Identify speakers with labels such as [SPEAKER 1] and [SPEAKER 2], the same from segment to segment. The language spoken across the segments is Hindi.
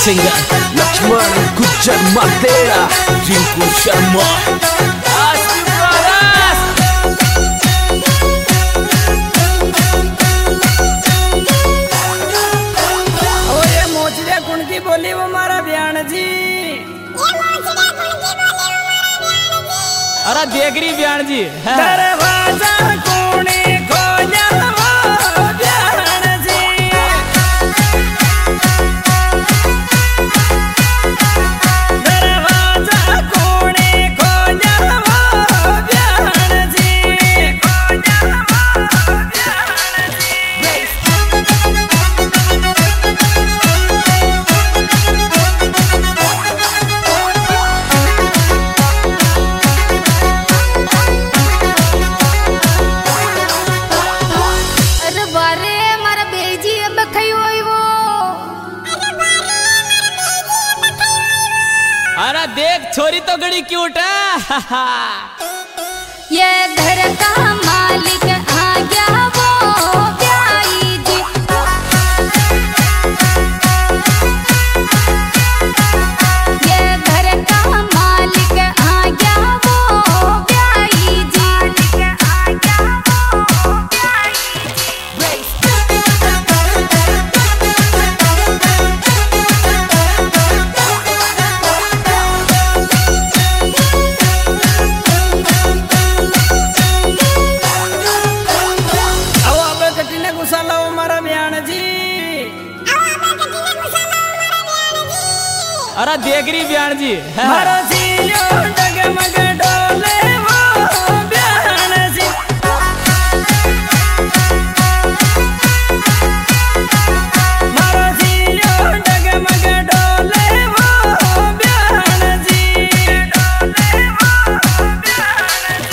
[SPEAKER 1] सिंगर लक्ष्मण गुज्जर मातेरा रिंकू शर्मा।
[SPEAKER 2] ये मोचड़िया कुण की बोली वो मारा बयान जी।
[SPEAKER 1] अरे देगरी बयान जी।
[SPEAKER 2] दरवाजा कोने खोला वो बयान जी। दरवाजा कोने खोला वो बयान जी। खोला वो बयान
[SPEAKER 1] अरे देख छोरी तो गड़ी क्यूट है।
[SPEAKER 3] ये घर का मालिक आ गया वो प्याई जी। ये घर का मालिक आ गया वो प्याई जी। आ गया वो प्याई
[SPEAKER 1] अरे देगरी बयान जी।
[SPEAKER 2] मारा जियो डगमग डोले वो बयान जी। मारा जियो डगमग डोले वो बयान जी। डोले वो बयान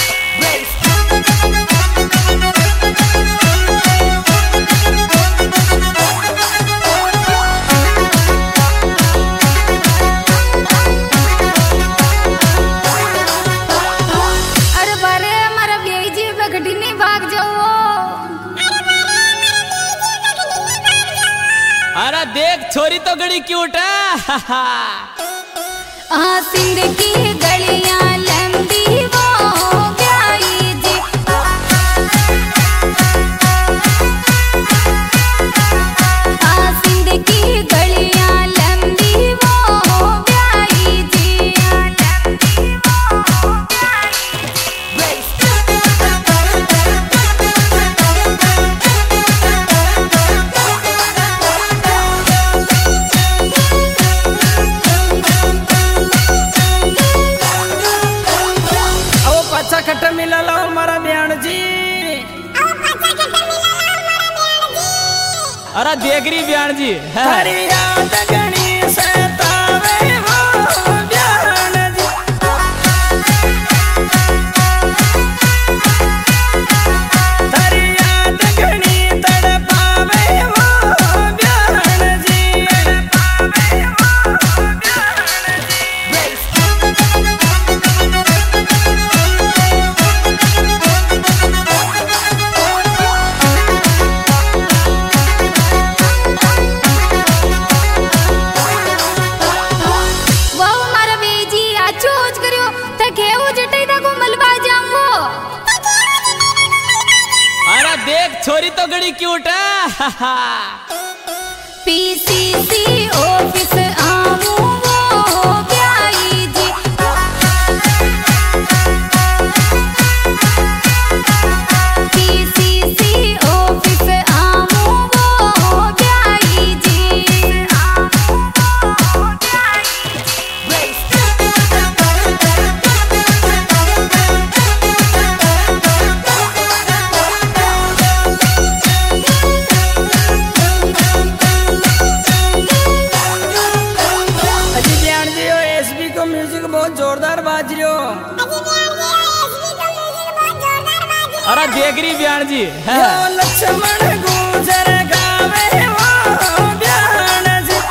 [SPEAKER 1] अरे देख छोरी तो गड़ी क्यूट है।
[SPEAKER 3] सिंध की गलियां लंबी वो प्याई जी। सिंध की गलियां लंबी वो प्याई जी। लंबी वो
[SPEAKER 2] खट मिला लो मारा बयान जी।
[SPEAKER 1] अरे देगरी बयान जी।
[SPEAKER 2] हरी याद गणी सतावे वो बयान जी। हरी याद गणी तड़पावे वो बयान जी। तड़पावे वो बयान
[SPEAKER 1] देख छोरी तो गड़ी क्यूट है।
[SPEAKER 3] पीसीसी ऑफिस आऊं वो प्याई जी। पीसीसी ऑफिस आऊं वो प्याई जी। आऊं वो प्याई
[SPEAKER 2] म्यूजिक बहुत जोरदार बाज रही हो।
[SPEAKER 1] अरे देगरी बयान जी।
[SPEAKER 2] लक्ष्मण गुजर गावे वो बयान जी।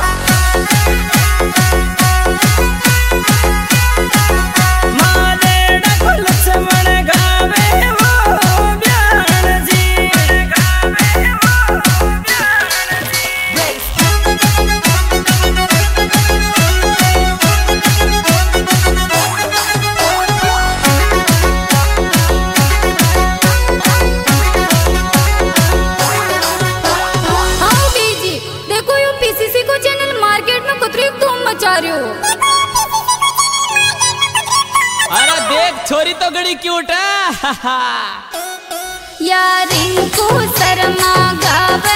[SPEAKER 2] माले डको लक्ष्मण गावे वो बयान जी। गावे वो बयान जी।
[SPEAKER 1] घड़ी क्यूट है।
[SPEAKER 3] या रिंकू शर्मा गावे